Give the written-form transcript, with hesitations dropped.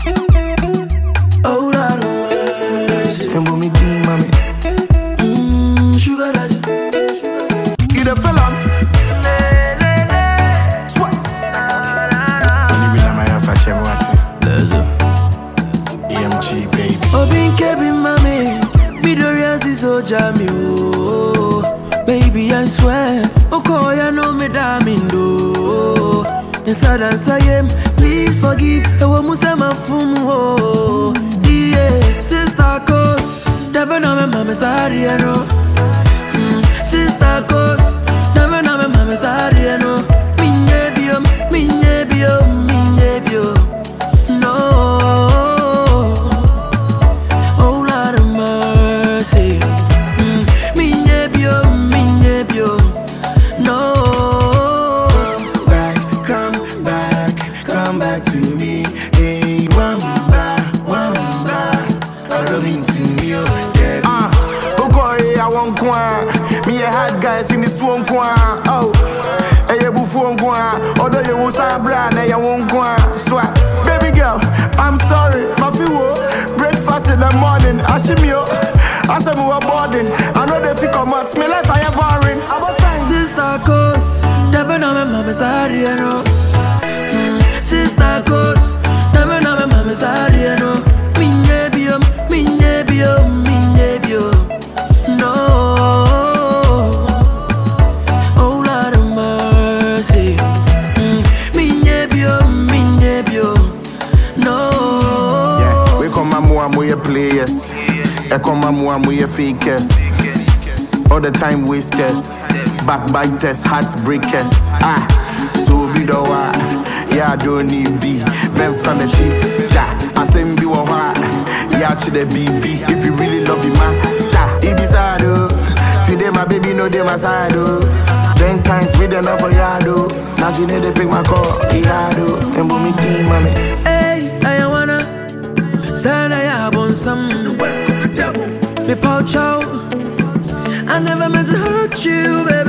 Oh, Lord of mercy. And with me, D, mommy. Sugar daddy. You the fella. Swat. Only with my half a shame, what? EMG, baby. Obin kebi mami, Midoriya si soja mi oh. Baby I swear, Okoya no me damindo. Inside and sayem, please forgive. Ewo musa mafumu oh. Yeah, sister cause, never know me mama sorry no. Sister cause, never know me mama sorry no. Minye biom, minye biom, minye biom. No. Come back to me, hey, wamba. I don't mean to me, Bokore, I won't quan. Me a hard guys in this one quan. Oh, hey, before quan. Although you was a brand, I won't quan. Swat, baby girl, I'm sorry. My fuel, breakfast in the morning. I see me, I said, we were boarding. I know they pick up much. Me life, I am boring. I'm a sign. Sister Coast, never know my mama sorry, you know. Sister Coast, never know my mama sorry, you know. Minye biom, minye biom, minye biom. No. Oh Lord of mercy. Minye biom, no. Yeah, we come and we players. I come and we fakers. All the time wasters, backbiters, heartbreakers. So be the one. Yeah, I don't need be. Men from the cheap. I send you a what? Yeah, to the BB. If you really love you, man. It be sad, today my baby know they my side, Then times with enough for yado. Now she need to pick my call. Yado. And with me team, mommy. Hey, I wanna. Sana ya bon some. Me pouch out. I never meant to hurt you, baby.